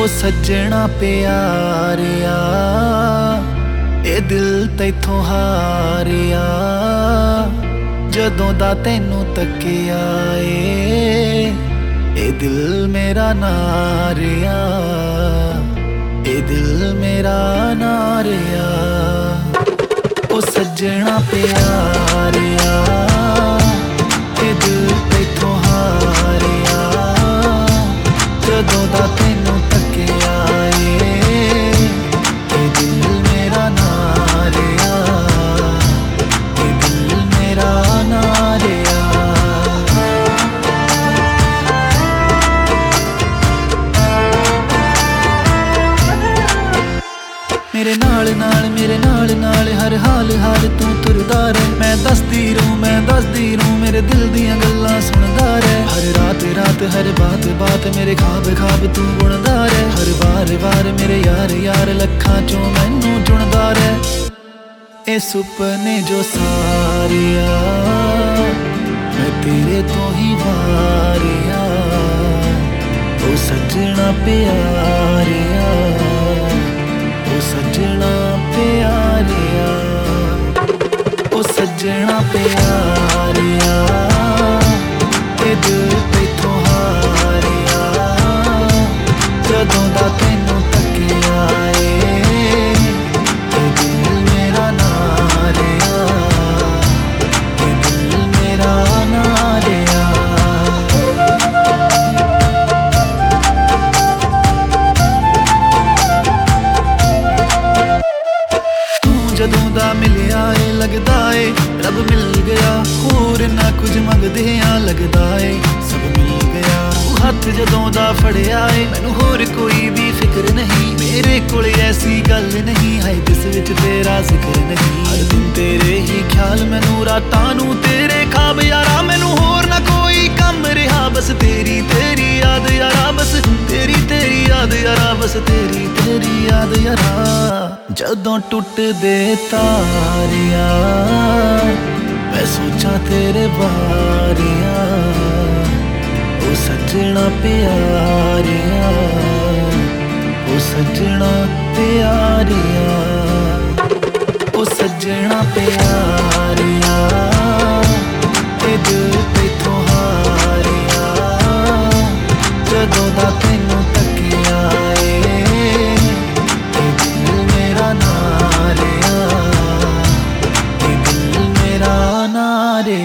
ओ सज्जणा प्यारिया ए दिल तैथों हारिया जदों दा तैनू तकिया ए दिल मेरा नारिया ए दिल मेरा नारिया ओ सज्जणा प्यारिया ए दिल तैथों हारिया जदों दा तैनू तकिया ए दिल मेरा नारिया ए दिल मेरा नारिया। मेरे नाल नाल हर हाल हाल तू तुरदा रहे मैं दसदी रहूं मेरे दिल दियां गल्लां सुनदा रहे हर रात रात हर बात बात मेरे ख्वाब ख्वाब तू बुनदा रहे हर बार मेरे यार लखां चों मैनू चुनदा रहे ए सुपने जो सारिया मैं तेरे तो ही वारिया ओ सजना प्यारिया ओ सजना प्यारिया ओ सजना प्यारिया ए दिल तैथों हारिया जदों दा तैनू तकिया ए दिल मेरा नारिया ए दिल मेरा नारिया। जदों दा मिलिया लगदा रब मिल गया होर ना कुछ मंगदे लगदा सब मिल गया हथ जदों दा फड़िया मैनू होर कोई भी फिक्र नहीं मेरे कोल ऐसी गल नहीं है जिस विच तेरा जिक्र नहीं हर दिन तेरे ही ख्याल मैनू रातां नू तेरे ख्वाब यारा मैनू होर ना कोई कम रहा बस तेरी याद यारा बस तेरी याद यारा बस तेरी याद यारा जदों टुट दे तारिया मैं सोचा तेरे बारिया ओ सजना प्यारिया ओ सजना प्यारिया ओ सजना प्यारिया ए दिल तैथों हारिया जदों दा तैनू तकिया ए दिल मेरा नारिया ए दिल मेरा नारिया।